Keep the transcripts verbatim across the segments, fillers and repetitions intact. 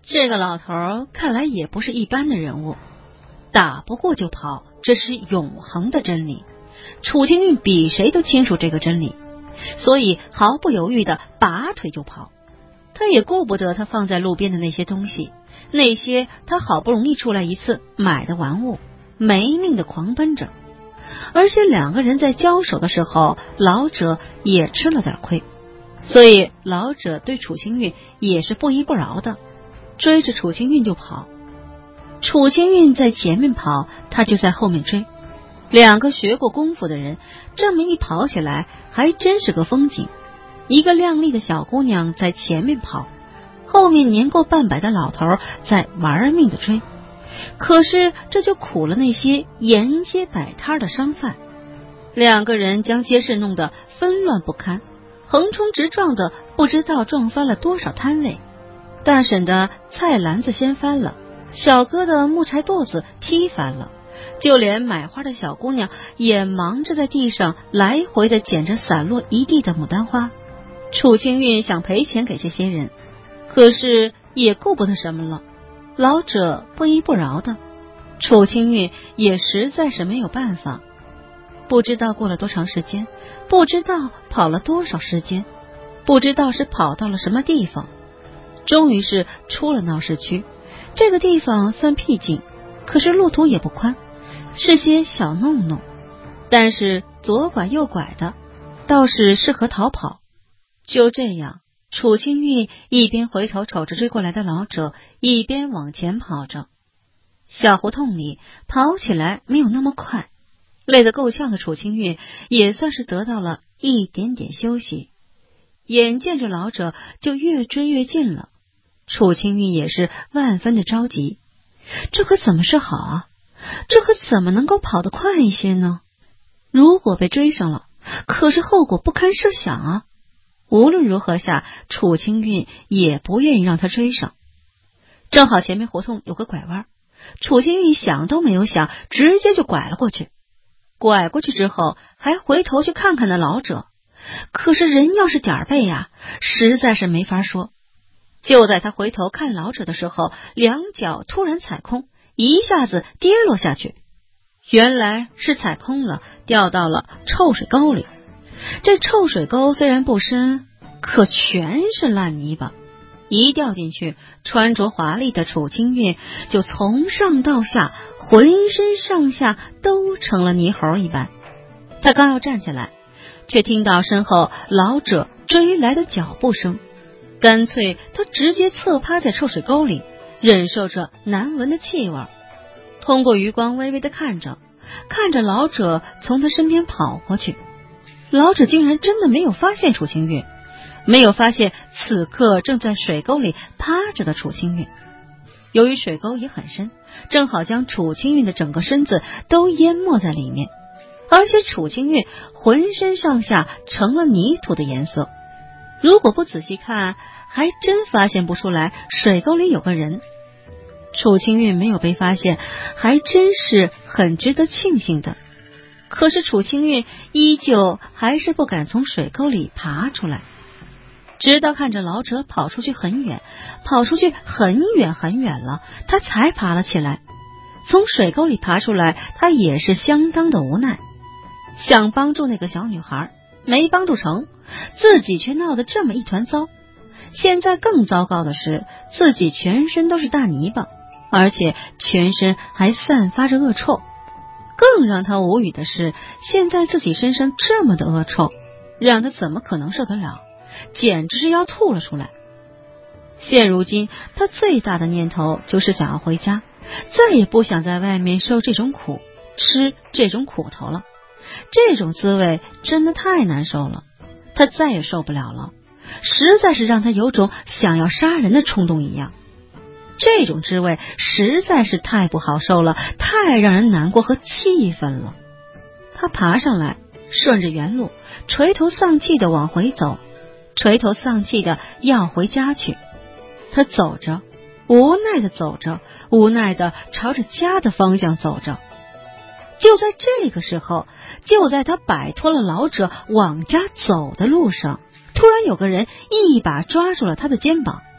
这个老头看来也不是一般的人物，打不过就跑，这是永恒的真理。楚清韵比谁都清楚这个真理，所以毫不犹豫的拔腿就跑。他也顾不得他放在路边的那些东西，那些他好不容易出来一次买的玩物，没命的狂奔着。而且两个人在交手的时候，老者也吃了点亏，所以老者对楚清韵也是不依不饶的，追着楚清韵就跑。楚清韵在前面跑，他就在后面追。两个学过功夫的人这么一跑起来，还真是个风景。一个靓丽的小姑娘在前面跑，后面年过半百的老头在玩命的追。可是这就苦了那些沿街摆摊的商贩，两个人将街市弄得纷乱不堪，横冲直撞的不知道撞翻了多少摊位。大婶的菜篮子掀翻了，小哥的木柴垛子踢翻了，就连买花的小姑娘也忙着在地上来回的捡着散落一地的牡丹花。楚清韵想赔钱给这些人，可是也顾不得什么了，老者不依不饶的，楚清韵也实在是没有办法。不知道过了多长时间，不知道跑了多少时间，不知道是跑到了什么地方，终于是出了闹市区。这个地方算僻静，可是路途也不宽，是些小弄弄，但是左拐右拐的，倒是适合逃跑。就这样，楚清韵一边回头瞅着追过来的老者，一边往前跑着。小胡同里跑起来没有那么快，累得够呛的楚清韵也算是得到了一点点休息。眼见着老者就越追越近了，楚清韵也是万分的着急。这可怎么是好啊？这可怎么能够跑得快一些呢？如果被追上了，可是后果不堪设想啊！无论如何下，楚清韵也不愿意让他追上。正好前面胡同有个拐弯，楚清韵想都没有想，直接就拐了过去。拐过去之后，还回头去看看那老者，可是人要是点儿背呀，实在是没法说。就在他回头看老者的时候，两脚突然踩空，一下子跌落下去。原来是踩空了，掉到了臭水沟里。这臭水沟虽然不深，可全是烂泥巴，一掉进去，穿着华丽的楚清韵就从上到下浑身上下都成了泥猴一般。他刚要站起来，却听到身后老者追来的脚步声，干脆他直接侧趴在臭水沟里，忍受着难闻的气味，通过余光微微的看着看着老者从他身边跑过去。老者竟然真的没有发现楚清韵，没有发现此刻正在水沟里趴着的楚清韵。由于水沟也很深，正好将楚清韵的整个身子都淹没在里面，而且楚清韵浑身上下成了泥土的颜色。如果不仔细看，还真发现不出来水沟里有个人。楚清韵没有被发现，还真是很值得庆幸的。可是楚清韵依旧还是不敢从水沟里爬出来，直到看着老者跑出去很远，跑出去很远很远了，他才爬了起来。从水沟里爬出来，他也是相当的无奈，想帮助那个小女孩，没帮助成，自己却闹得这么一团糟。现在更糟糕的是，自己全身都是大泥巴，而且全身还散发着恶臭。更让他无语的是，现在自己身上这么的恶臭，让他怎么可能受得了，简直是要吐了出来。现如今他最大的念头就是想要回家，再也不想在外面受这种苦，吃这种苦头了。这种滋味真的太难受了，他再也受不了了，实在是让他有种想要杀人的冲动一样。这种滋味实在是太不好受了，太让人难过和气愤了。他爬上来，顺着原路垂头丧气的往回走，垂头丧气的要回家去。他走着，无奈的走着，无奈的朝着家的方向走着。就在这个时候，就在他摆脱了老者往家走的路上，突然有个人一把抓住了他的肩膀。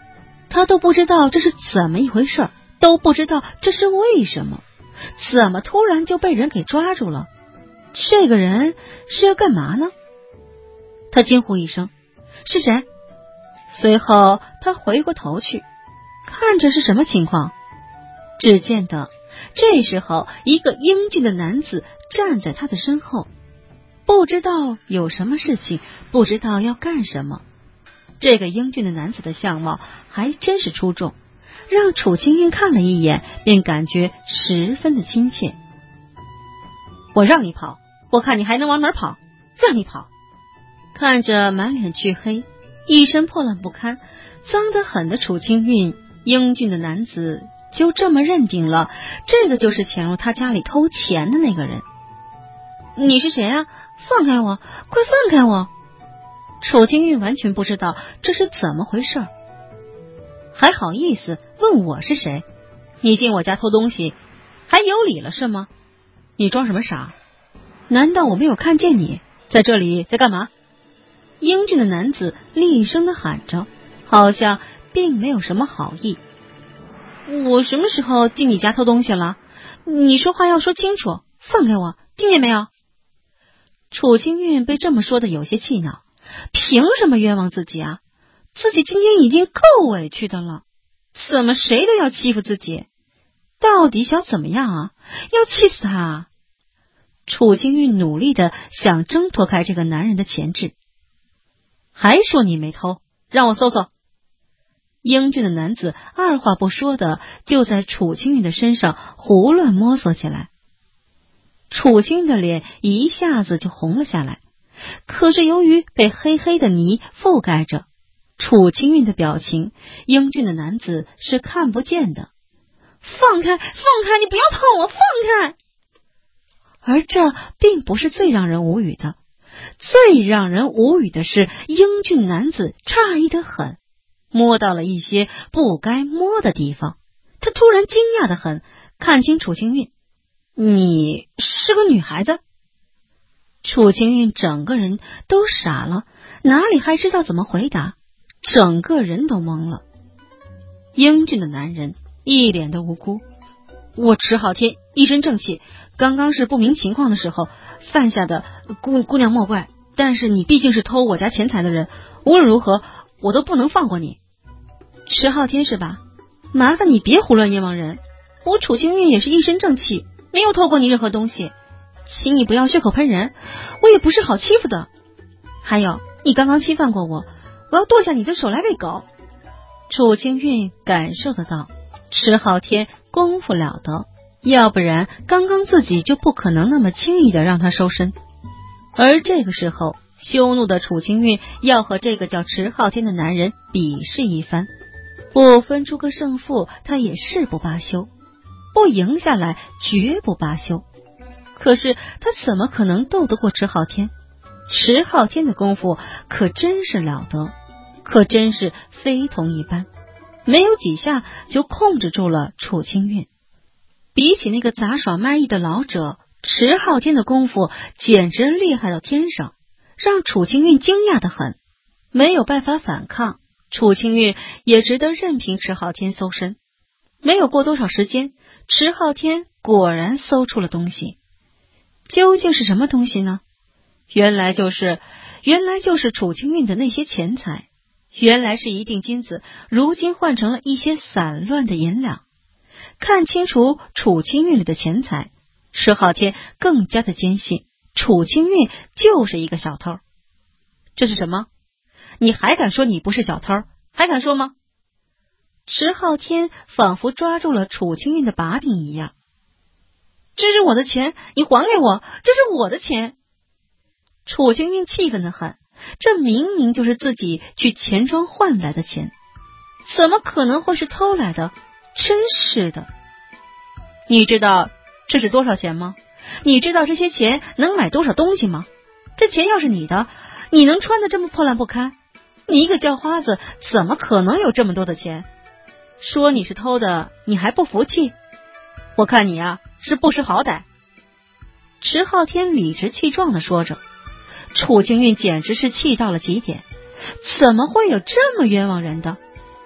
他都不知道这是怎么一回事，都不知道这是为什么，怎么突然就被人给抓住了？这个人是要干嘛呢？他惊呼一声，是谁？随后他回过头去看着是什么情况，只见得这时候一个英俊的男子站在他的身后，不知道有什么事情，不知道要干什么。这个英俊的男子的相貌还真是出众，让楚清韵看了一眼便感觉十分的亲切。我让你跑，我看你还能往哪儿跑，让你跑。看着满脸黢黑，一身破烂不堪，脏得很的楚清韵，英俊的男子就这么认定了这个就是潜入他家里偷钱的那个人。你是谁啊？放开我，快放开我！楚清韵完全不知道这是怎么回事，还好意思问我是谁？你进我家偷东西还有理了是吗？你装什么傻？难道我没有看见你在这里在干嘛？英俊的男子厉声的喊着，好像并没有什么好意。我什么时候进你家偷东西了？你说话要说清楚，放开我，听见没有？楚清韵被这么说的有些气恼，凭什么冤枉自己啊？自己今天已经够委屈的了，怎么谁都要欺负自己？到底想怎么样啊？要气死他啊！楚清韵努力的想挣脱开这个男人的钳制。还说你没偷，让我搜搜。英俊的男子二话不说的就在楚清韵的身上胡乱摸索起来。楚清韵的脸一下子就红了下来，可是由于被黑黑的泥覆盖着，楚清韵的表情英俊的男子是看不见的。放开，放开，你不要碰我，放开！而这并不是最让人无语的，最让人无语的是英俊男子诧异得很，摸到了一些不该摸的地方。他突然惊讶得很，看清楚清韵，你是个女孩子？楚清韵整个人都傻了，哪里还知道怎么回答，整个人都懵了。英俊的男人一脸的无辜，我迟浩天一身正气，刚刚是不明情况的时候犯下的，姑姑娘莫怪，但是你毕竟是偷我家钱财的人，无论如何我都不能放过你。迟浩天是吧？麻烦你别胡乱冤枉人，我楚清韵也是一身正气，没有偷过你任何东西，请你不要血口喷人，我也不是好欺负的。还有，你刚刚侵犯过我，我要剁下你的手来喂狗。楚清韵感受得到迟浩天功夫了得，要不然刚刚自己就不可能那么轻易的让他收身。而这个时候，羞怒的楚清韵要和这个叫迟浩天的男人比试一番，不分出个胜负，他也誓不罢休，不赢下来绝不罢休。可是他怎么可能斗得过迟浩天？迟浩天的功夫可真是了得，可真是非同一般，没有几下就控制住了楚清韵。比起那个杂耍卖艺的老者，迟浩天的功夫简直厉害到天上，让楚清韵惊讶得很。没有办法反抗，楚清韵也只得任凭迟浩天搜身。没有过多少时间，迟浩天果然搜出了东西。究竟是什么东西呢？原来就是原来就是楚清韵的那些钱财，原来是一锭金子，如今换成了一些散乱的银两。看清楚楚清韵里的钱财，迟浩天更加的坚信楚清韵就是一个小偷。这是什么？你还敢说你不是小偷？还敢说吗？迟浩天仿佛抓住了楚清韵的把柄一样。这是我的钱，你还给我，这是我的钱。楚清韵气愤得很，这明明就是自己去钱庄换来的钱，怎么可能会是偷来的？真是的。你知道这是多少钱吗？你知道这些钱能买多少东西吗？这钱要是你的，你能穿得这么破烂不堪？你一个叫花子怎么可能有这么多的钱？说你是偷的，你还不服气？我看你啊，是不识好歹。迟浩天理直气壮地说着。楚清韵简直是气到了极点，怎么会有这么冤枉人的？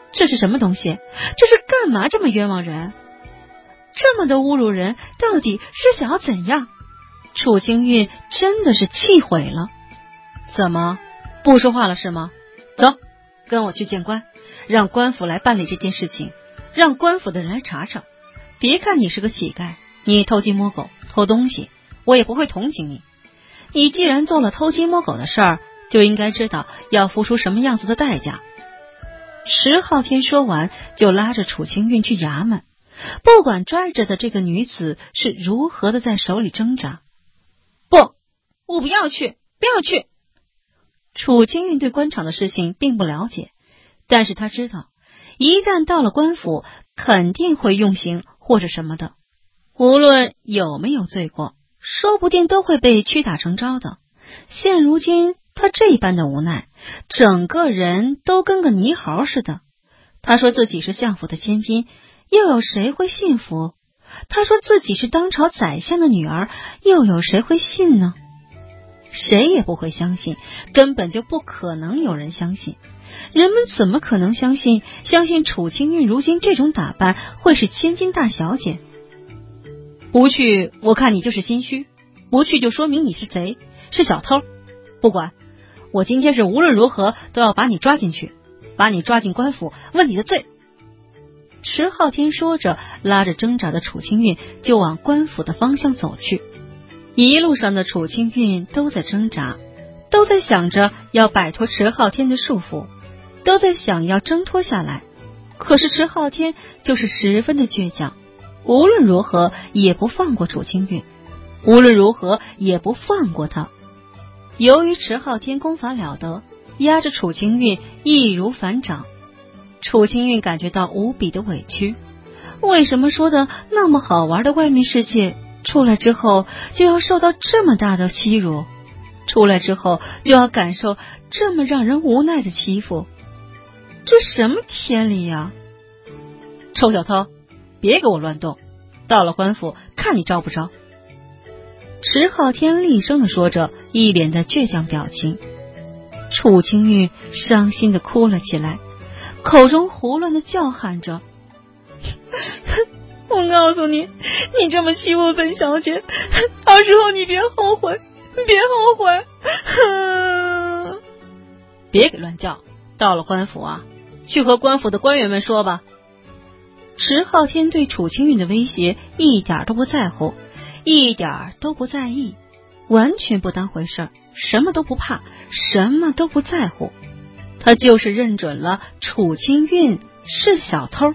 这是什么东西？这是干嘛这么冤枉人？这么的侮辱人，到底是想要怎样？楚清韵真的是气毁了。怎么不说话了是吗？走，跟我去见官，让官府来办理这件事情，让官府的人来查查。别看你是个乞丐，你偷鸡摸狗偷东西，我也不会同情你。你既然做了偷鸡摸狗的事儿，就应该知道要付出什么样子的代价。石浩天说完，就拉着楚清韵去衙门，不管拽着的这个女子是如何的在手里挣扎。不，我不要去，不要去。楚清韵对官场的事情并不了解，但是他知道，一旦到了官府，肯定会用刑或者什么的，无论有没有罪过，说不定都会被屈打成招的。现如今他这般的无奈，整个人都跟个泥猴似的。他说自己是相府的千金，又有谁会信服？他说自己是当朝宰相的女儿，又有谁会信呢？谁也不会相信，根本就不可能有人相信。人们怎么可能相信相信楚清韵如今这种打扮会是千金大小姐？不去，我看你就是心虚；不去，就说明你是贼，是小偷。不管，我今天是无论如何都要把你抓进去，把你抓进官府，问你的罪。池浩天说着，拉着挣扎的楚清韵就往官府的方向走去。一路上的楚清韵都在挣扎，都在想着要摆脱池浩天的束缚，都在想要挣脱下来。可是池浩天就是十分的倔强，无论如何也不放过楚清韵，无论如何也不放过他。由于池浩天功法了得，压着楚清韵易如反掌。楚清韵感觉到无比的委屈，为什么说的那么好玩的外面世界，出来之后就要受到这么大的欺辱，出来之后就要感受这么让人无奈的欺负？这什么天理呀！臭小偷，别给我乱动，到了官府看你招不招。池浩天厉声地说着，一脸的倔强表情。楚清韵伤心地哭了起来，口中胡乱地叫喊着我告诉你，你这么欺负本小姐，到时候你别后悔，别后悔别给乱叫，到了官府啊，去和官府的官员们说吧。池浩天对楚清韵的威胁一点都不在乎，一点都不在意，完全不当回事儿，什么都不怕，什么都不在乎。他就是认准了楚清韵是小偷。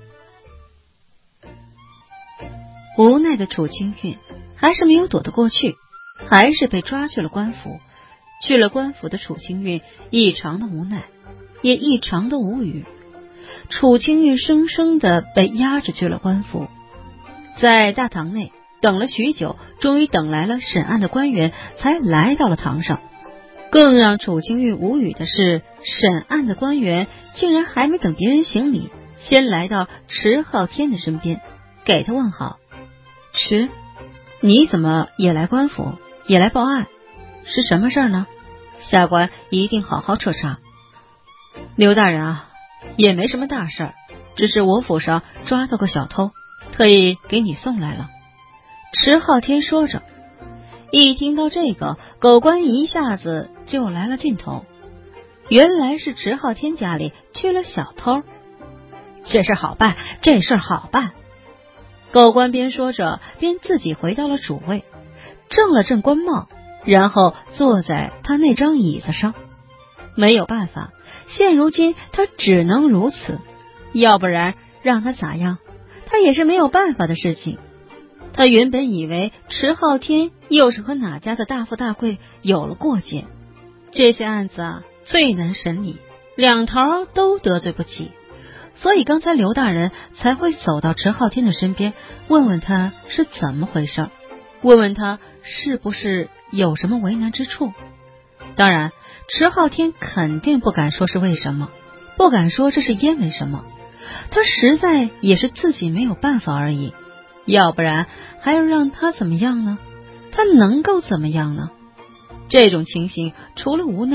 无奈的楚清韵还是没有躲得过去，还是被抓去了官府。去了官府的楚清韵异常的无奈，也异常的无语。楚清韵生生的被押着去了官府，在大堂内等了许久，终于等来了审案的官员，才来到了堂上。更让楚清韵无语的是，审案的官员竟然还没等别人行礼，先来到池浩天的身边，给他问好。池，你怎么也来官府，也来报案？是什么事儿呢？下官一定好好彻查。刘大人啊，也没什么大事儿，只是我府上抓到个小偷，特意给你送来了。池浩天说着。一听到这个，狗官一下子就来了劲头，原来是池浩天家里去了小偷。这事好办，这事好办。狗官边说着，边自己回到了主位，正了正官帽，然后坐在他那张椅子上。没有办法，现如今他只能如此，要不然让他咋样，他也是没有办法的事情。他原本以为池浩天又是和哪家的大富大贵有了过节，这些案子啊最难审理，两头都得罪不起，所以刚才刘大人才会走到池浩天的身边，问问他是怎么回事，问问他是不是有什么为难之处。当然池浩天肯定不敢说是为什么，不敢说这是因为什么，他实在也是自己没有办法而已，要不然还要让他怎么样呢？他能够怎么样呢？这种情形除了无奈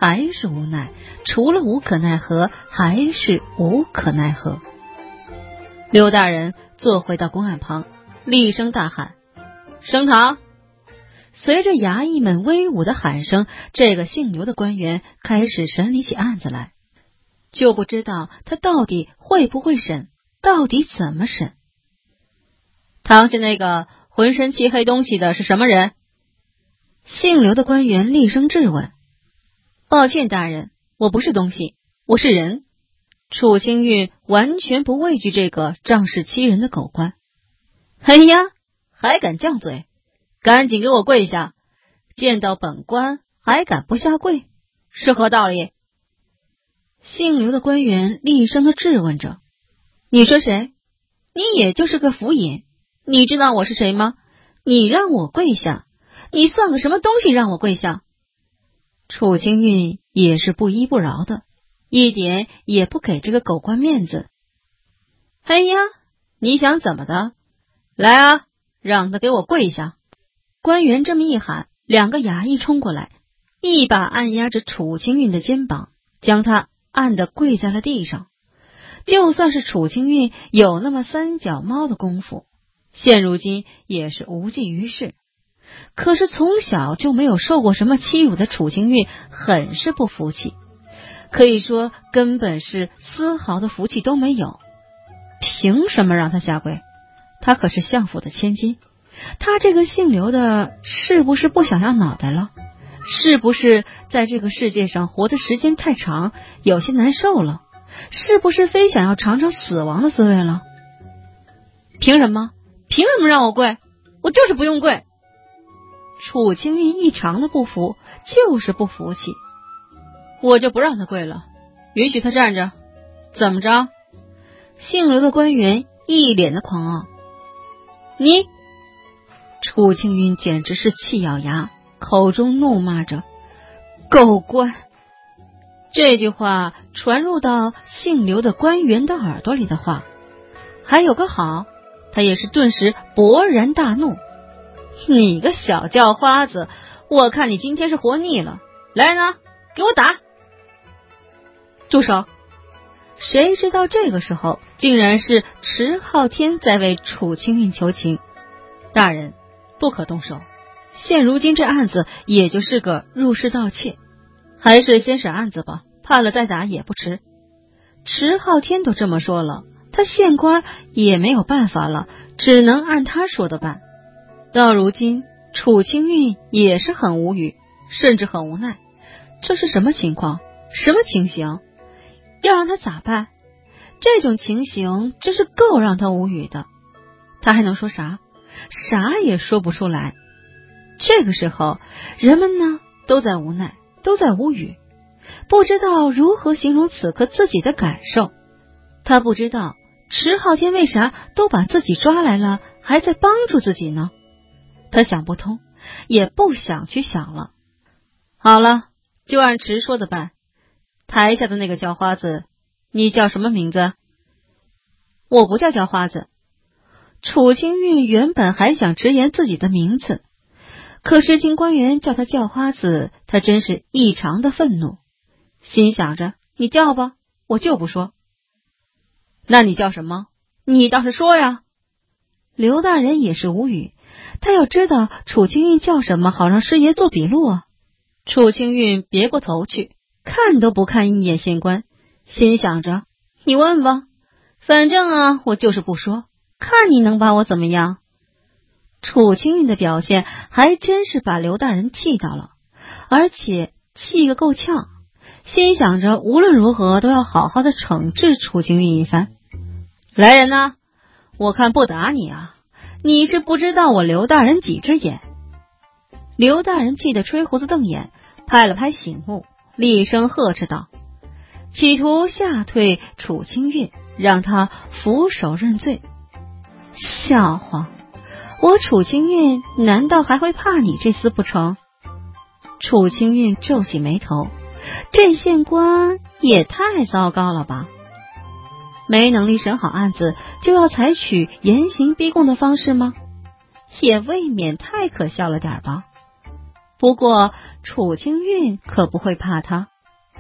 还是无奈，除了无可奈何，还是无可奈何。刘大人坐回到公案旁，厉声大喊：升堂！随着衙役们威武的喊声，这个姓刘的官员开始审理起案子来，就不知道他到底会不会审，到底怎么审。堂下那个浑身漆黑东西的是什么人？姓刘的官员厉声质问。抱歉大人，我不是东西，我是人。楚清韵完全不畏惧这个仗势欺人的狗官。哎呀，还敢犟嘴，赶紧给我跪下！见到本官还敢不下跪，是何道理？姓刘的官员厉声的质问着。你说谁？你也就是个府尹，你知道我是谁吗？你让我跪下，你算个什么东西让我跪下？楚清韵也是不依不饶的，一点也不给这个狗官面子。哎呀，你想怎么的？来啊，让他给我跪下！官员这么一喊，两个衙役冲过来，一把按压着楚清韵的肩膀，将他按得跪在了地上。就算是楚清韵有那么三脚猫的功夫，现如今也是无济于事。可是从小就没有受过什么欺辱的楚清韵很是不服气，可以说根本是丝毫的福气都没有。凭什么让他下跪？他可是相府的千金，他这个姓刘的是不是不想要脑袋了？是不是在这个世界上活的时间太长，有些难受了？是不是非想要尝尝死亡的滋味了？凭什么？凭什么让我跪？我就是不用跪！楚清韵异常的不服，就是不服气。我就不让他跪了，允许他站着。怎么着？姓刘的官员一脸的狂傲。你！楚清韵简直是气咬牙，口中怒骂着：狗官！这句话传入到姓刘的官员的耳朵里的话，还有个好，他也是顿时勃然大怒。你个小叫花子，我看你今天是活腻了，来人啊，给我打！住手！谁知道这个时候竟然是迟昊天在为楚清韵求情。大人，不可动手，现如今这案子也就是个入室盗窃，还是先审案子吧，判了再打也不迟。迟昊天都这么说了，他县官也没有办法了，只能按他说的办。到如今楚清韵也是很无语，甚至很无奈。这是什么情况？什么情形？要让他咋办？这种情形真是够让他无语的。他还能说啥？啥也说不出来。这个时候人们呢都在无奈，都在无语，不知道如何形容此刻自己的感受。他不知道迟昊天为啥都把自己抓来了，还在帮助自己呢？他想不通，也不想去想了。好了，就按迟说的办。台下的那个叫花子，你叫什么名字？我不叫叫花子。楚清韵原本还想直言自己的名字，可是听官员叫他叫花子，他真是异常的愤怒，心想着你叫吧，我就不说。那你叫什么？你倒是说呀！刘大人也是无语，他要知道楚清韵叫什么，好让师爷做笔录啊。楚清韵别过头去，看都不看一眼县官，心想着你问吧，反正啊我就是不说，看你能把我怎么样。楚清韵的表现还真是把刘大人气到了，而且气个够呛，心想着无论如何都要好好的惩治楚清韵一番。来人啊，我看不打你啊，你是不知道我刘大人几只眼。刘大人气得吹胡子瞪眼，拍了拍醒目，厉声呵斥道，企图吓退楚清韵，让他俯首认罪。笑话，我楚清韵难道还会怕你这厮不成？楚清韵皱起眉头，这县官也太糟糕了吧，没能力审好案子就要采取严刑逼供的方式吗？也未免太可笑了点吧。不过楚清韵可不会怕他，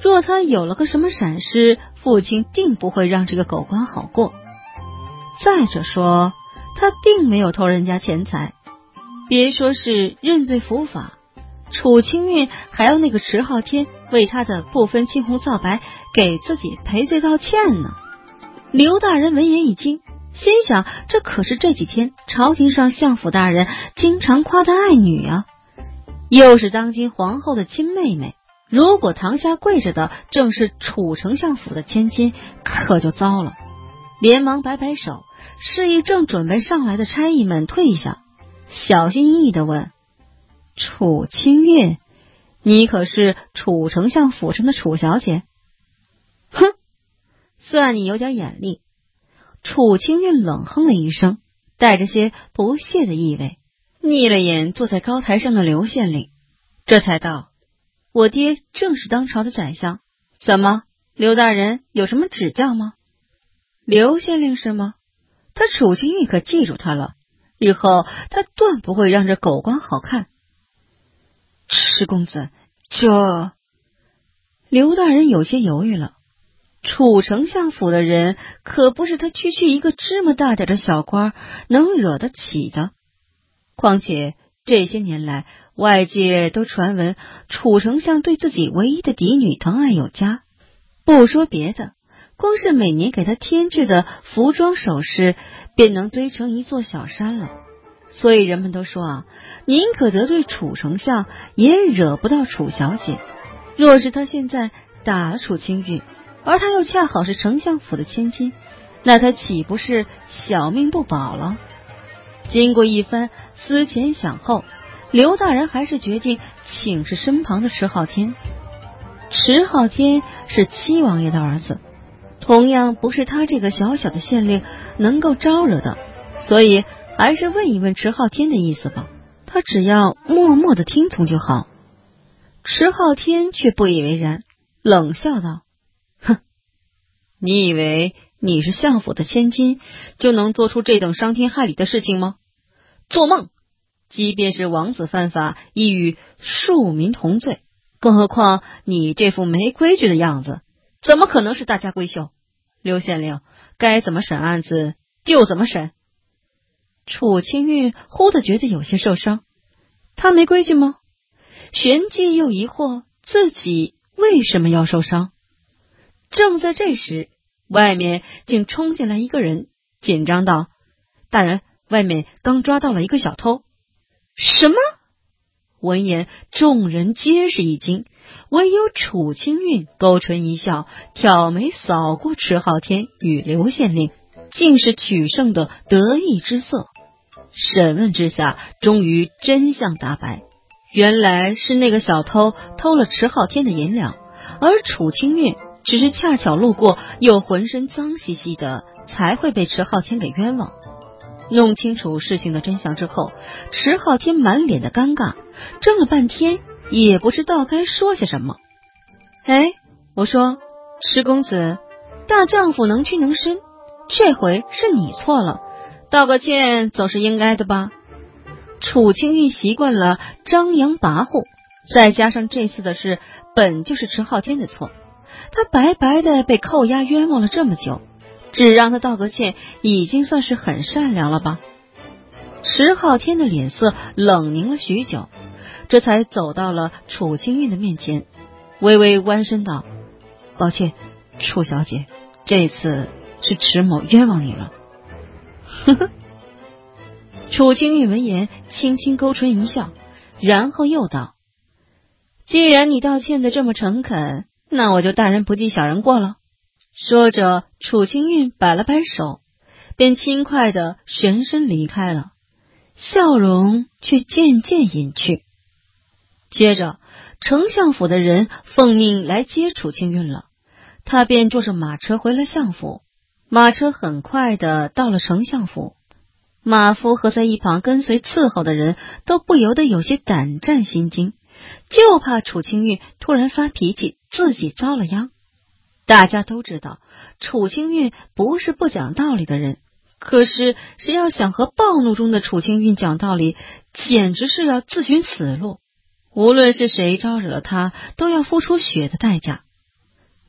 若他有了个什么闪失，父亲定不会让这个狗官好过。再者说，他并没有偷人家钱财，别说是认罪伏法，楚清韵还要那个迟昊天为他的不分青红皂白给自己赔罪道歉呢。刘大人闻言一惊，心想这可是这几天朝廷上相府大人经常夸的爱女啊，又是当今皇后的亲妹妹，如果堂下跪着的正是楚丞相府的千金，可就糟了。连忙摆摆手，示意正准备上来的差役们退下，小心翼翼地问：楚清韵，你可是楚丞相府上的楚小姐？哼，算你有点眼力。楚清韵冷哼了一声，带着些不屑的意味，睨了眼坐在高台上的刘县令，这才道：我爹正是当朝的宰相，怎么，刘大人有什么指教吗？刘县令是吗？他楚清韵可记住他了，日后他断不会让这狗官好看。迟公子，这……刘大人有些犹豫了。楚丞相府的人可不是他区区一个芝麻大点的小官能惹得起的。况且这些年来，外界都传闻楚丞相对自己唯一的嫡女疼爱有加，不说别的，光是每年给他添置的服装首饰便能堆成一座小山了。所以人们都说啊，宁可得罪楚丞相，也惹不到楚小姐。若是他现在打了楚清韵，而他又恰好是丞相府的千金，那他岂不是小命不保了？经过一番思前想后，刘大人还是决定请示身旁的迟昊天。迟昊天是七王爷的儿子，同样不是他这个小小的县令能够招惹的，所以还是问一问迟昊天的意思吧，他只要默默的听从就好。迟昊天却不以为然，冷笑道：哼，你以为你是相府的千金，就能做出这等伤天害理的事情吗？做梦！即便是王子犯法，亦与庶民同罪，更何况你这副没规矩的样子，怎么可能是大家闺秀？刘县令，该怎么审案子就怎么审。楚清韵忽地觉得有些受伤，他没规矩吗？旋即又疑惑自己为什么要受伤。正在这时，外面竟冲进来一个人，紧张道：大人，外面刚抓到了一个小偷。什么？闻言众人皆是一惊，唯有楚清韵勾唇一笑，挑眉扫过迟昊天与刘县令，竟是取胜的得意之色。审问之下，终于真相大白，原来是那个小偷偷了迟昊天的银两，而楚清韵只是恰巧路过，又浑身脏兮兮的，才会被迟昊天给冤枉。弄清楚事情的真相之后，迟昊天满脸的尴尬，怔了半天也不知道该说些什么。哎，我说迟公子，大丈夫能屈能伸，这回是你错了，道个歉总是应该的吧。楚清韵习惯了张扬跋扈，再加上这次的事本就是迟昊天的错，他白白的被扣押冤枉了这么久，只让他道个歉已经算是很善良了吧。迟昊天的脸色冷凝了许久，这才走到了楚清韵的面前，微微弯身道：抱歉，楚小姐，这次是迟某冤枉你了。呵呵。楚清韵闻言轻轻勾唇一笑，然后又道：既然你道歉的这么诚恳，那我就大人不计小人过了。说着，楚清韵摆了摆手，便轻快地旋身离开了，笑容却渐渐隐去。接着，丞相府的人奉命来接楚清韵了，他便坐着马车回了相府。马车很快地到了丞相府，马夫和在一旁跟随伺候的人都不由得有些胆战心惊，就怕楚清韵突然发脾气，自己遭了殃。大家都知道楚清韵不是不讲道理的人，可是谁要想和暴怒中的楚清韵讲道理，简直是要自寻死路。无论是谁招惹了他，都要付出血的代价。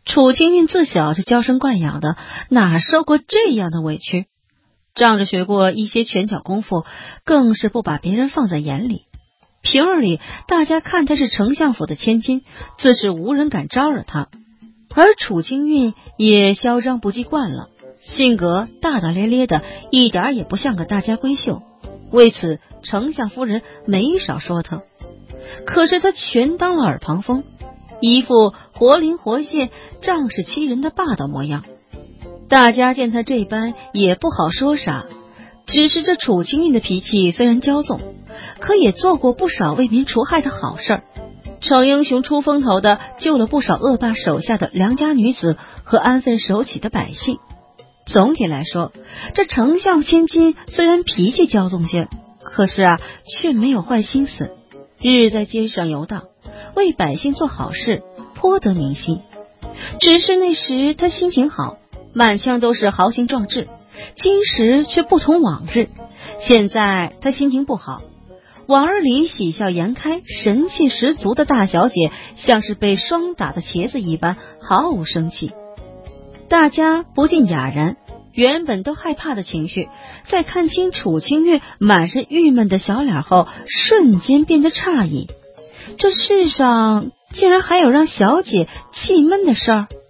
楚清韵自小就娇生惯养的，哪受过这样的委屈？仗着学过一些拳脚功夫，更是不把别人放在眼里。平日里大家看他是丞相府的千金，自是无人敢招惹他。而楚清韵也嚣张不羁惯了，性格大大咧咧的，一点也不像个大家闺秀。为此丞相夫人没少说他，可是他全当了耳旁风，一副活灵活现、仗势欺人的霸道模样。大家见他这般也不好说啥，只是这楚清韵的脾气虽然骄纵，可也做过不少为民除害的好事儿，逞英雄出风头的救了不少恶霸手下的良家女子和安分守己的百姓。总体来说，这丞相千金虽然脾气骄纵些，可是啊，却没有坏心思，日日在街上游荡，为百姓做好事，颇得民心。只是那时他心情好，满腔都是豪情壮志，今时却不同往日。现在他心情不好，往日里喜笑颜开、神气十足的大小姐，像是被霜打的茄子一般，毫无生气。大家不禁哑然，原本都害怕的情绪，在看清楚清韵满是郁闷的小脸后，瞬间变得诧异。这世上竟然还有让小姐气闷的事儿。